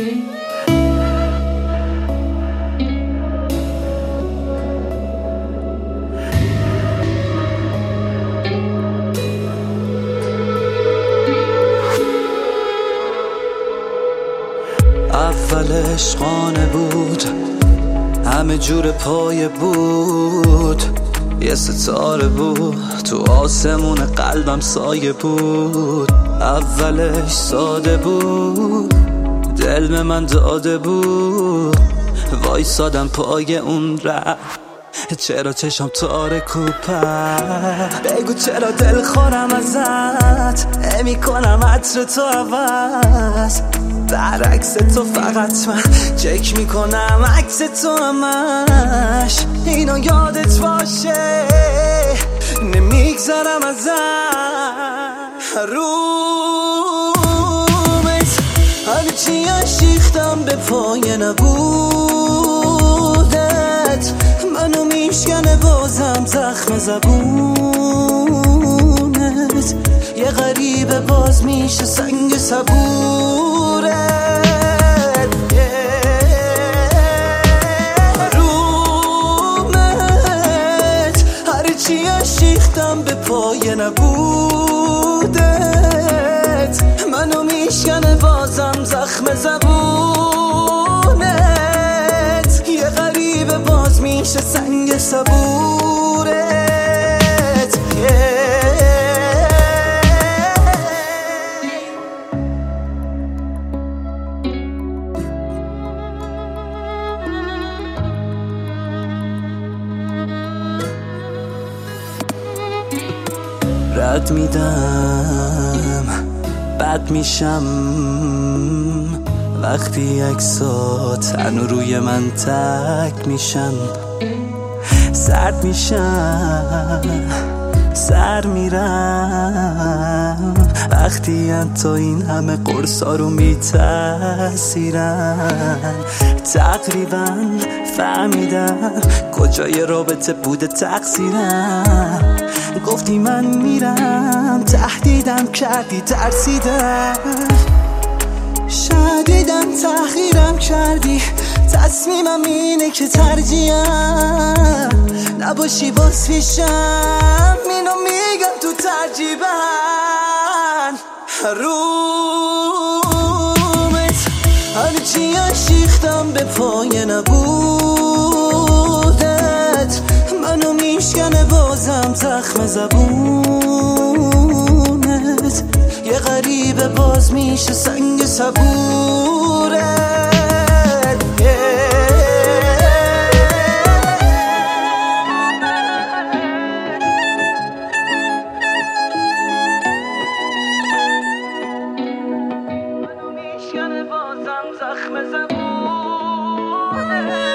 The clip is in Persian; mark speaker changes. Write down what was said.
Speaker 1: اول عشقانه بود، همه جور پایه بود، یه ستاره بود تو آسمون قلبم سایه بود. اولش ساده بود، دل به من داده بود، وایسادم پای اون ره. چرا چشم تارک و پر، بگو چرا دل خورم ازت، نمی کنم عطر تو عوض، برعکس تو فقط من چک میکنم عکس تو همش. اینا یادت باشه نمیگذرم ازت، رومت هرچی اشیختم به پای نبودت، منو میشکنه بازم زخم زبونت، یه غریبه باز میشه سنگ صبورت. رومت هرچی اشیختم به پای نبودت، منو میشکنه بازم زخم زبونت، یه غریبه باز میشه سنگ صبورت. رد میدم بد میشم وقتی عکسات هنو روی من تک میشن، سرد میشم سر میرم وقتی تا این همه قرصا رو میتاثیرن. تقریبا فهمیدم کجای رابطه بوده تقصیرم، گفتی من میرم تهدیدم کردی ترسیدم، شدیدم تحقیرم کردی، تصمیمم اینه که ترجیحم نباشی باز پیشم، اینو میگم تو ترجیبن. رومت هرچی اشیختم به پای نبودت، منو میشکنه بازم زخم زبونت، یه غریبه باز میشه سنگ صبورت. منو میشکنه بازم زخم زبونت.